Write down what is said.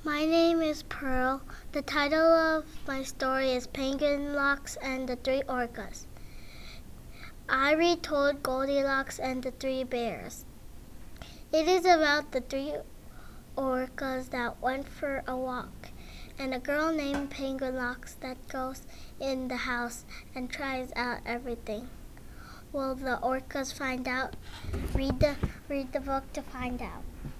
My name is Pearl. The title of my story is Penguin Locks and the Three Orcas. I retold Goldilocks and the Three Bears. It is about the three orcas that went for a walk, and a girl named Penguin Locks that goes in the house and tries out everything. Will the orcas find out? Read the book to find out.